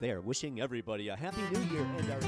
They are wishing everybody a Happy New Year and are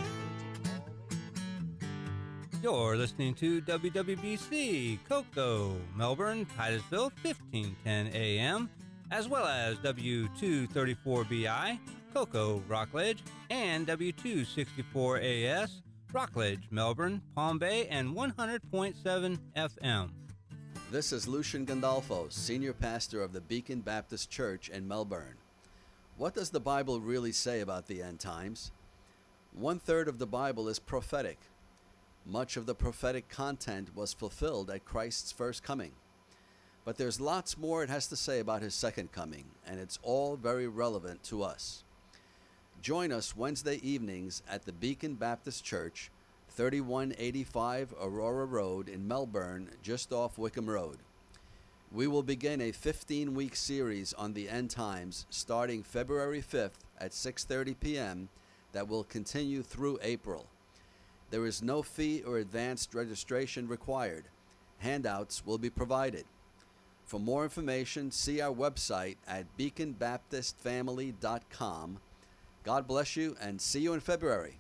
You're listening to WWBC, Cocoa, Melbourne, Titusville, 1510 AM, as well as W234BI, Cocoa, Rockledge, and W264AS, Rockledge, Melbourne, Palm Bay, and 100.7 FM. This is Lucian Gandolfo, Senior Pastor of the Beacon Baptist Church in Melbourne. What does the Bible really say about the end times? 1/3 of the Bible is prophetic. Much of the prophetic content was fulfilled at Christ's first coming. But there's lots more it has to say about his second coming, and it's all very relevant to us. Join us Wednesday evenings at the Beacon Baptist Church, 3185 Aurora Road in Melbourne, just off Wickham Road. We will begin a 15-week series on the end times starting February 5th at 6:30 p.m. that will continue through April. There is no fee or advanced registration required. Handouts will be provided. For more information, see our website at beaconbaptistfamily.com. God bless you and see you in February.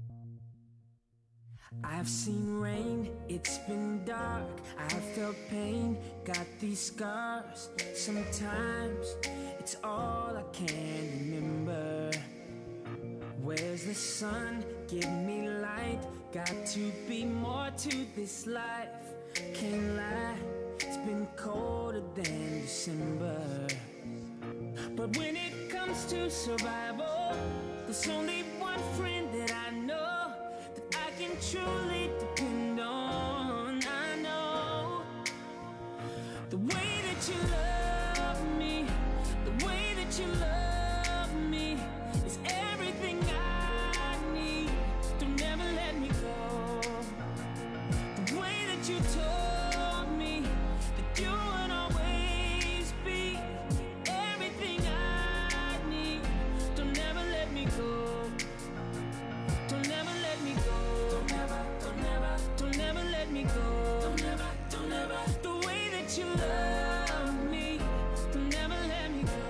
I've seen rain, it's been dark, I've felt pain, got these scars. Sometimes it's all I can remember. Where's the sun? Give me light. Got to be more to this life. Can't lie, it's been colder than December. But when it comes to survival, there's only one friend that I know that I can truly depend on. I know the way that you love me, the way that you love me is everything I need. Don't ever let me go. The way that you told me that you would always be everything I need. Don't ever let me go. Don't ever let me go. Don't ever let me go. Don't ever. The way that you love me, don't ever let me go.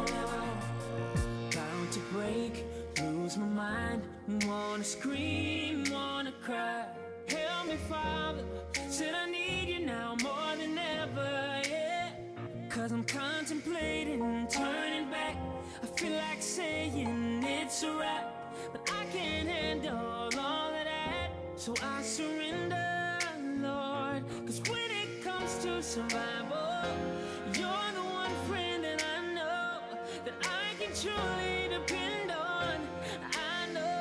Bound to break, lose my mind, wanna scream, wanna cry. Help me, Father, said I need you now more than ever, yeah. 'Cause I'm contemplating turning back. I feel like saying it's a wrap, but I can't handle all of that. So I surrender, Lord. 'Cause when it comes to survival, you're the one friend that I know that I can truly depend on. I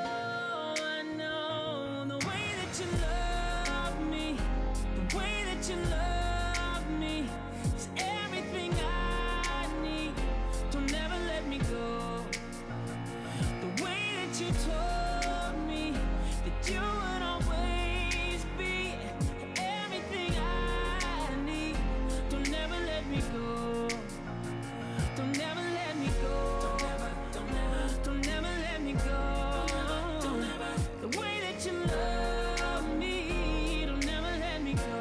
know the way that you love me, the way that you love me is everything I need. Don't ever let me go. The way that you told me that you would always be everything I need. Don't ever let me go. Don't ever let me go. Don't ever let me go. The way that you love me, don't ever let me go.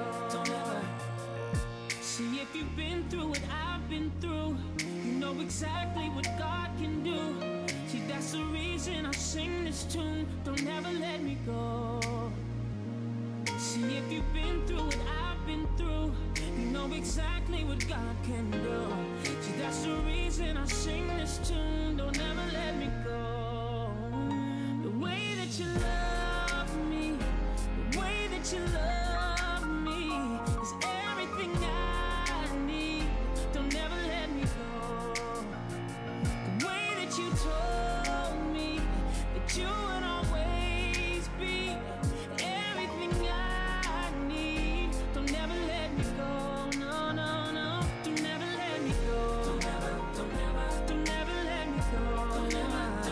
See, if you've been through what I've been through, you know exactly what God can do. See, that's the reason I sing this tune. Don't ever let me go. See, if you've been through what I've been through, you know exactly what God can do. See, that's the reason I sing this tune. Don't ever let me go. The way that you love me, the way that you love me is everything I need. Don't ever let me go. The way that you told me that you would always be everything I need. Don't ever let me go. No. Don't ever let me go. Don't ever let me go.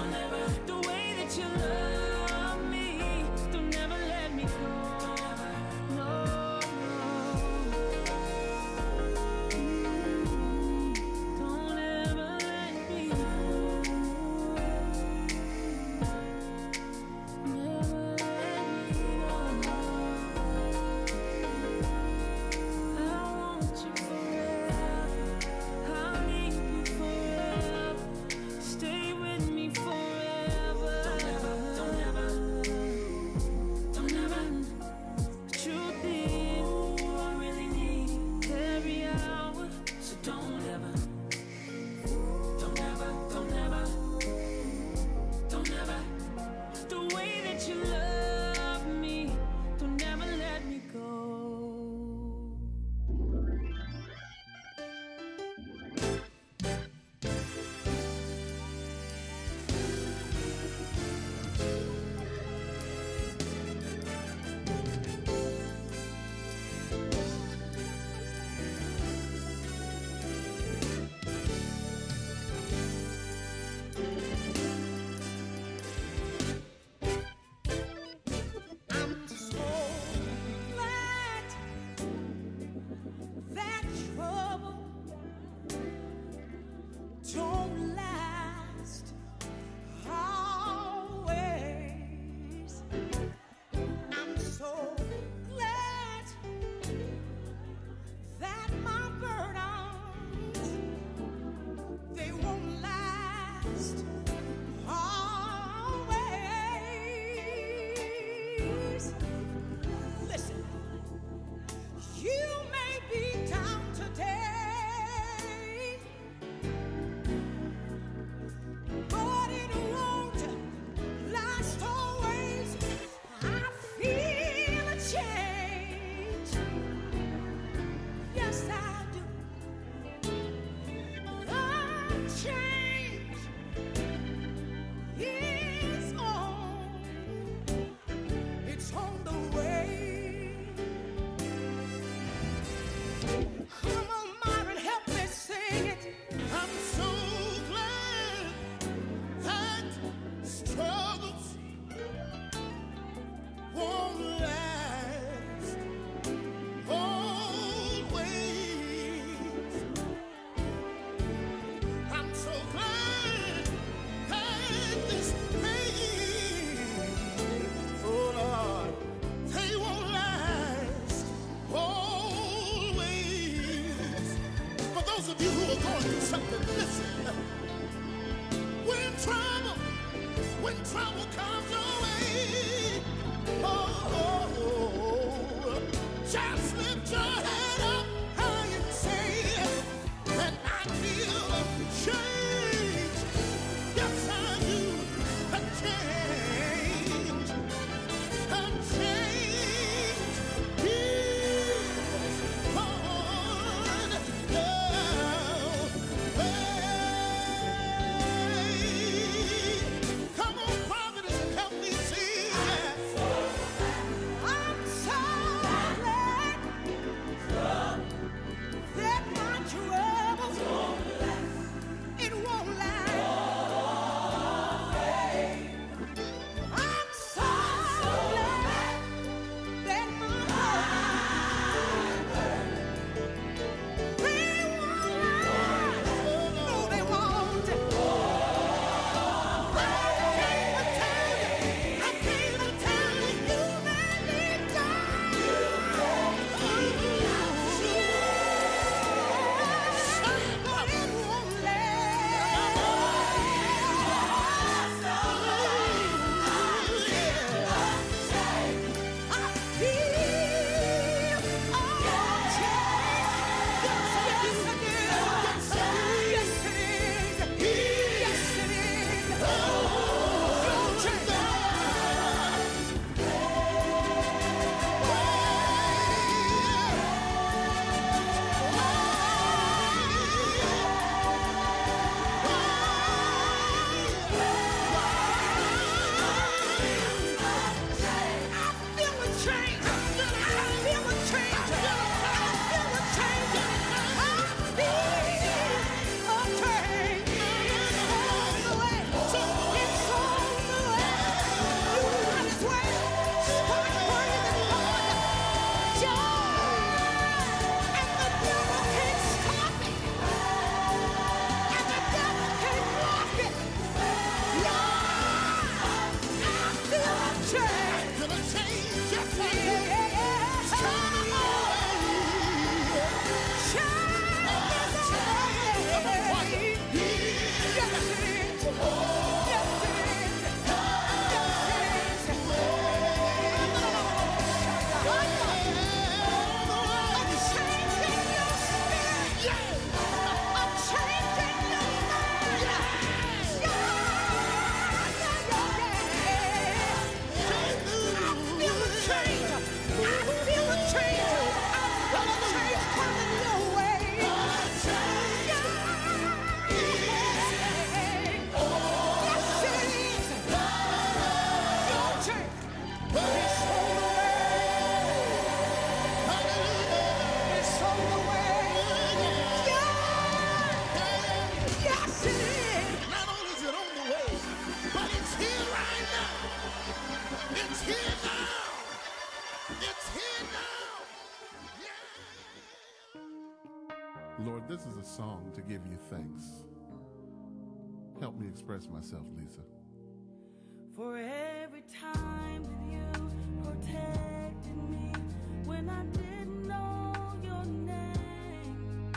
This is a song to give you thanks. Help me express myself, Lisa. For every time that you protected me when I didn't know your name.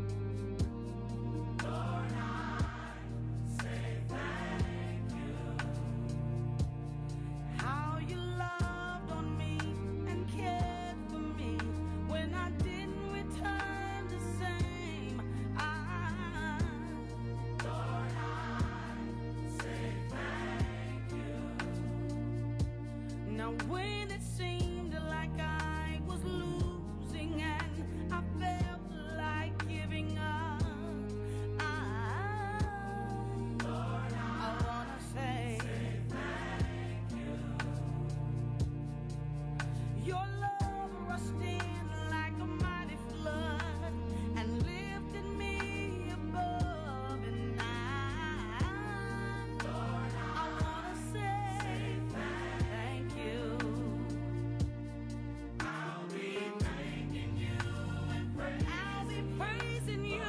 Lord, I say thank you. How you loved on me and cared for me when I didn't return the same. Lord, I say thank you. Now when it seemed like I was losing and I felt like giving up, Lord, I wanna say thank you. Your love rushed in like a mighty flood and lifted me above, and Lord, I wanna say thank you. I'll be thanking you and I'll be praising you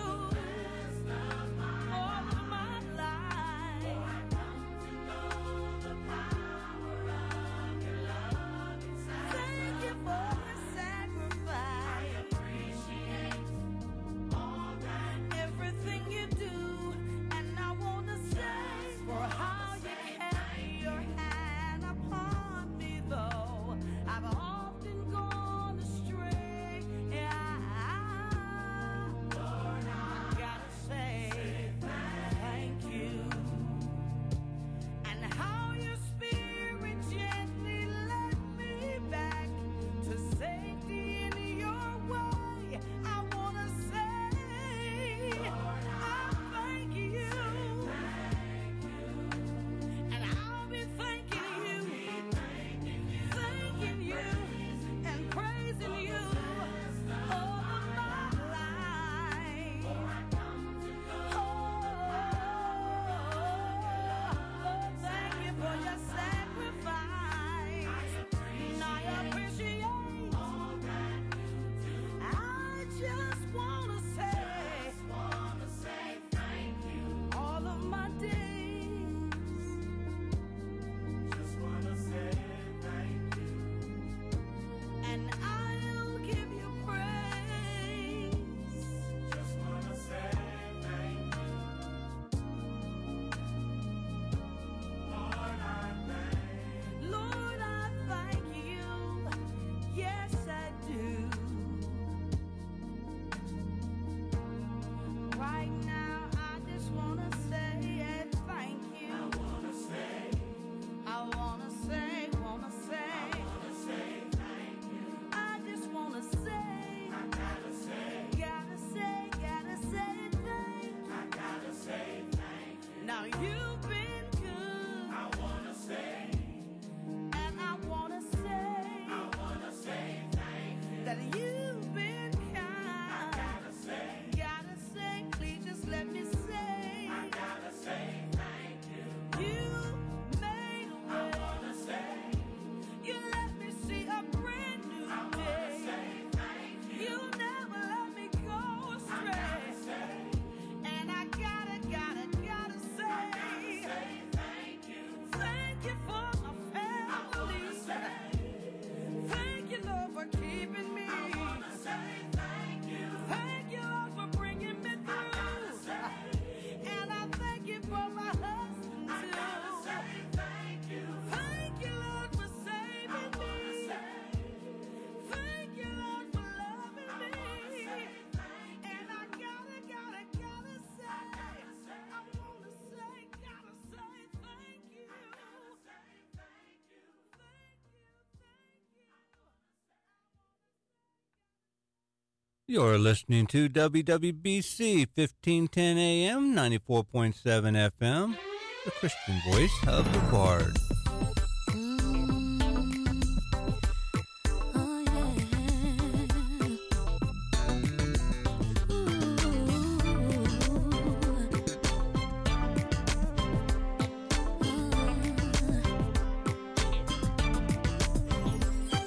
all of my life. I come to know the power of your love inside. Thank you for the sacrifice. I appreciate all that, everything you do, and I want to say for how you kept your hand upon me, though I've often gone astray. Lord, I gotta say thank you. And how your spirit gently led me back to safety in your way. I wanna say, I thank you. And I'll be thanking you and praising you all of my life. Oh, thank you for your sacrifice. And I appreciate all that. I just wanna say thank you all of my days. Just wanna say thank you. And I'll give you praise. Just wanna say thank you. Lord, I thank you. Yes, I do. Right now, I just wanna say thank you. I wanna say thank you. I just wanna say, I gotta say thank you. Now you've been good. I wanna say, and I wanna say thank you. That you've been kind. I gotta say, please just let me say, I gotta say thank you. You made a way. I wanna say, you let me see a brand new day. You never let me go astray. And I gotta say thank you. Thank you for my family. Thank you, Lord, for keeping me. Thank you, Lord, for bringing me through. And I thank you for my husband too. Thank you, Lord, for saving me. Thank you, Lord, for loving me. And I gotta say, I wanna say, gotta say thank you. You're listening to WWBC 1510 AM, 94.7 FM, the Christian voice of the Bard.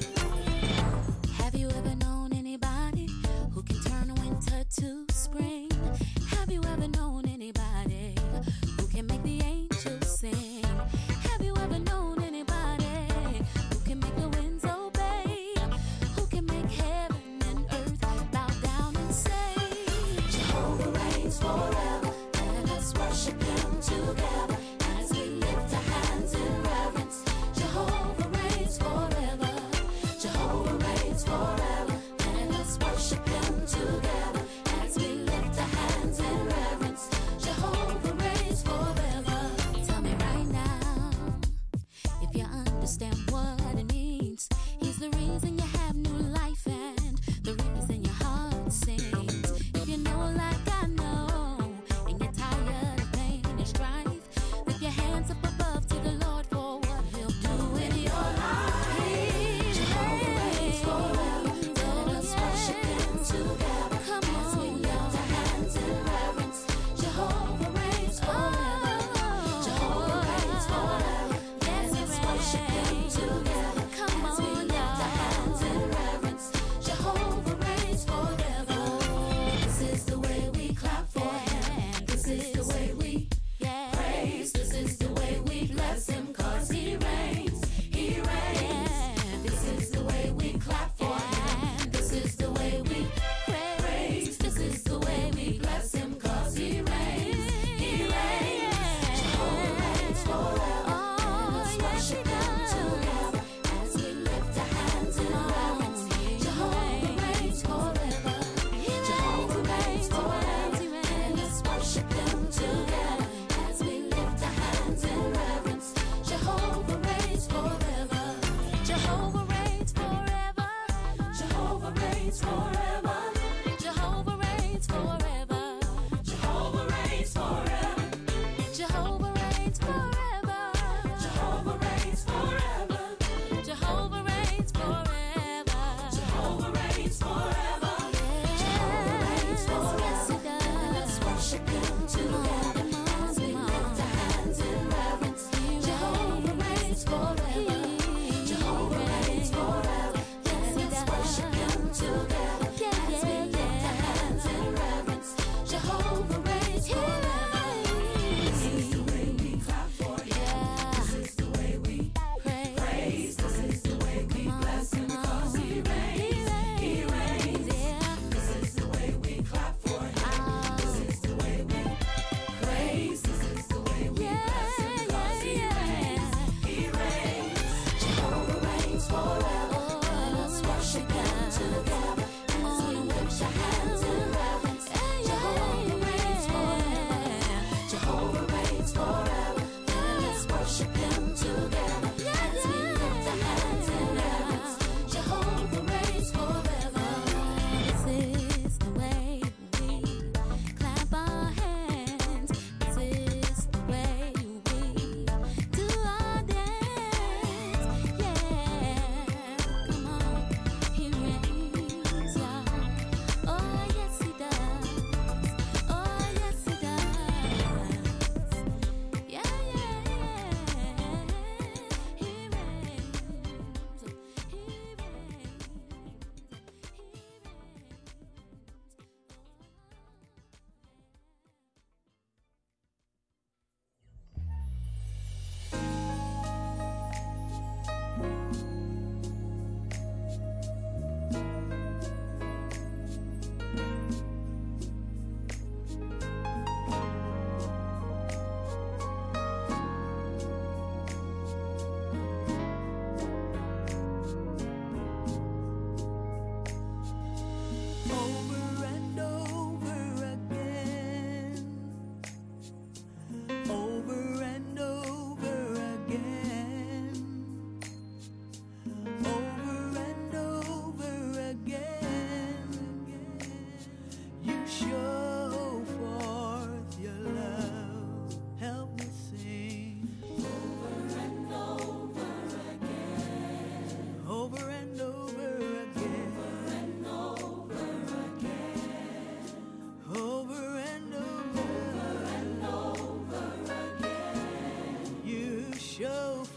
Have you ever known anybody who can turn winter to spring?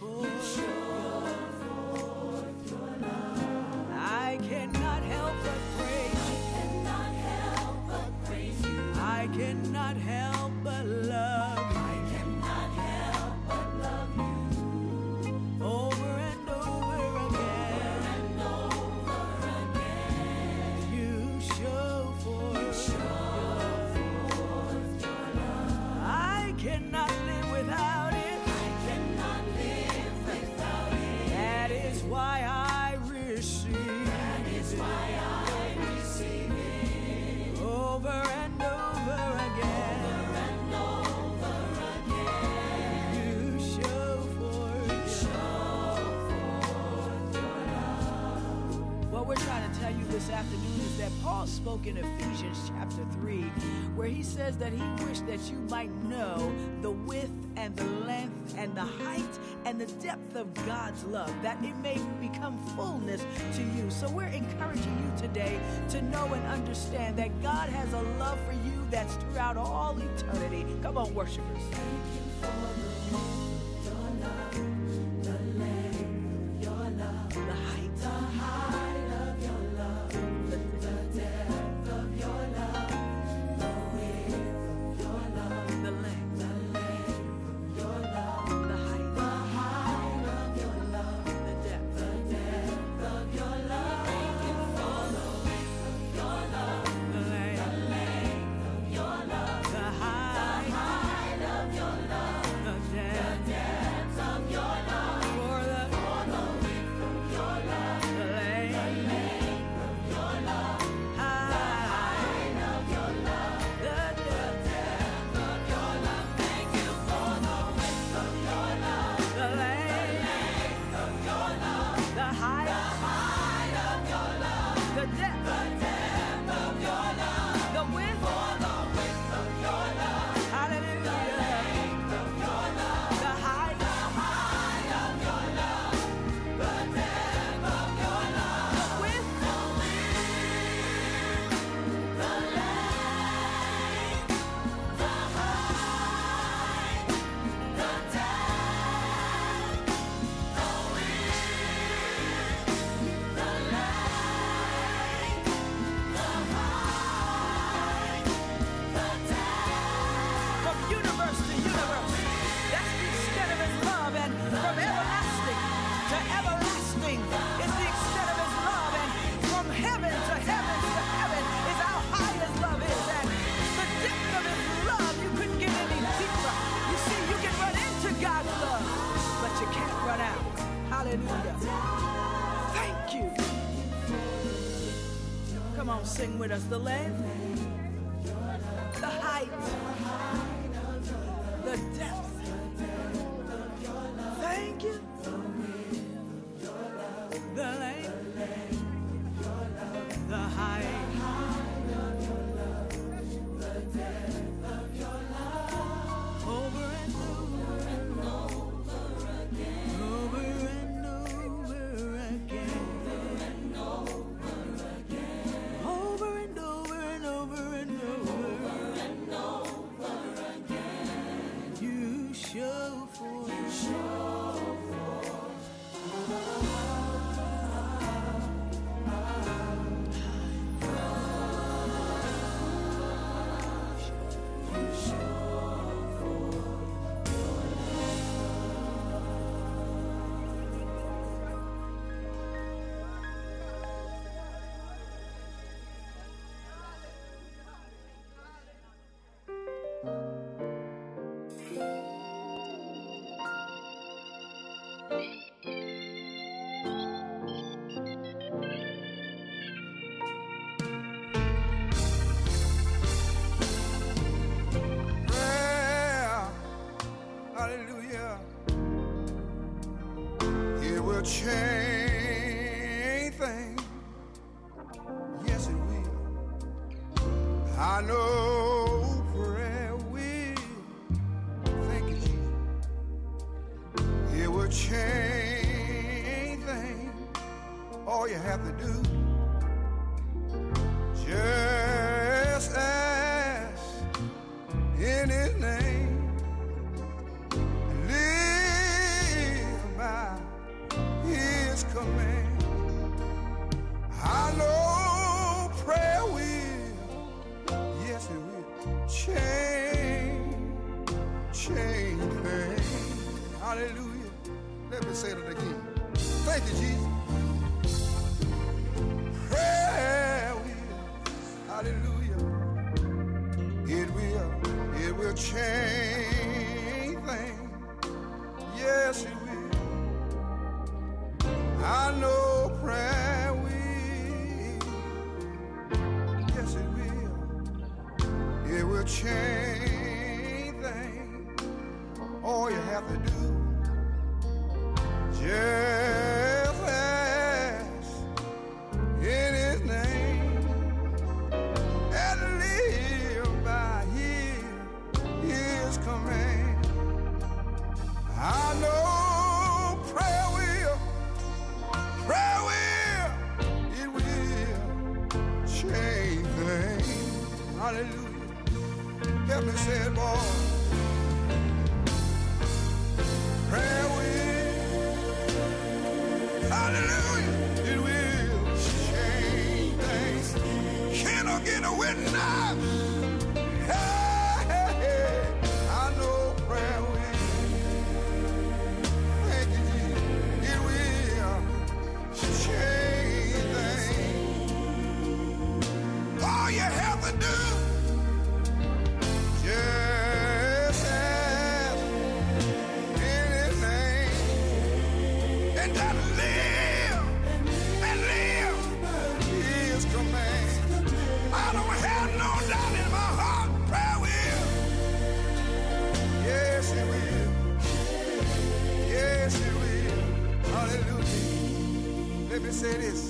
forth your love. I cannot help but praise you. I cannot help but love. I cannot help but love you. Over and over again. You show forth your love. I cannot live without it. That is why I receive. Over and over again. You show forth your love. What we're trying to tell you this afternoon is that Paul spoke in Ephesians chapter 3, where he says that he wished that you might know the width and the length and the height and the depth of God's love, that it may become fullness to you. So we're encouraging you today to know and understand that God has a love for you that's throughout all eternity. Come on, worshipers. Thank you for your love, the length of your love, the height of your love, the depth of your love, the width of your love, the length of your love, the height of your love, the depth of your love. Thank you for the width of your love, the length of your love, the height of your love, the depth of your love, for the width of your love, the length of your love, height of your love, the depth of your love. Thank you for the width of your love, the length of your love, the height of your love, the depth of your love, the width of your love. Hallelujah. The length of your love, the height of your love, the depth of your love, the width, the length, the height, the depth, the width, the length, the height, the depth. From universe to universe, that's the extent of his love, and from everlasting to everlasting is the extent of his love, and from heaven to heaven to heaven is how high his love is, and the depth of his love, you couldn't get any deeper. You see, you can run into God's love, but you can't run out. Hallelujah. Thank you. Come on, sing with us. The length, the height, the depth. Thank you. The length, the height, over and over again, over and over again, over and over and over and over again. You show forth. Well, hallelujah. It will change things. Yes, it will. I know prayer will. Thank you, Jesus. It will change things. All you have to do, just ask in his name. Live say it again. Thank you, Jesus. Prayer will, hallelujah. It will change things. Yes, it will. I know prayer will. Yes, it will. It will change things. All you have to do, just ask in His name and live by His command. I know prayer will, it will change things. Hallelujah. Help me say it, boy. Prayer will, hallelujah, it will change things. Can I get a witness? Hey, hey, hey. I know prayer will. Thank you, Jesus. It will change things. All you have to do, just ask in His name, and just live His command. I don't have no doubt in my heart, prayer will. Yes, it will. Yes, it will. Hallelujah. Let me say this.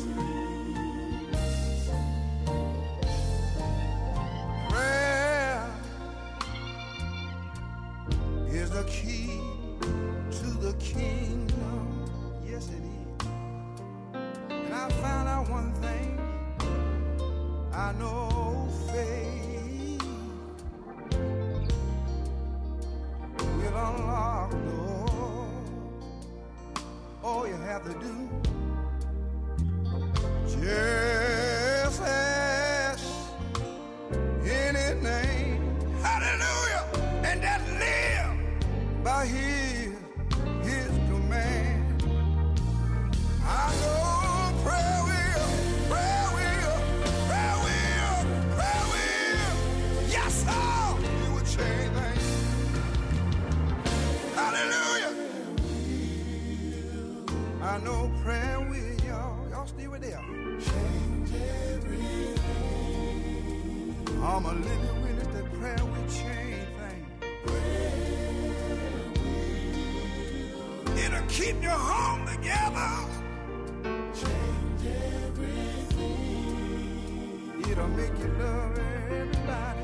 Prayer is the key to the kingdom. Yes, it is. And I found out one thing. I know faith will unlock doors. All you have to do, just ask in His name. Hallelujah. And just live by His command. I know prayer will. Yes, sir. It will change things. Hallelujah. I know prayer will, y'all. Y'all stay with there. Change everything. I'm a living witness that prayer will change things. It'll keep your home together. Change everything. It'll make you love everybody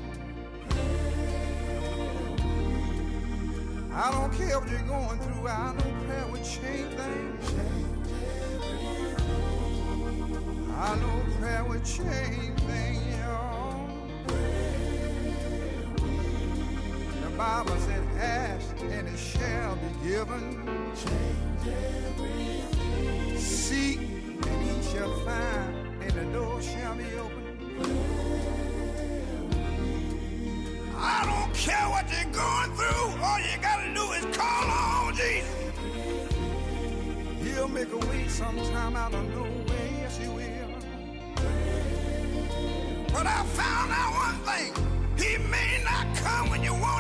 else. I don't care what you're going through. I know prayer will change things. I know prayer will change things, y'all. The Bible said, ask and it shall be given. Seek and ye shall find, and the door shall be open. I don't care what you're going through. All you gotta do is call on Jesus. He'll make a way sometime out of no way. Yes, He will. But I found out one thing. He may not come when you want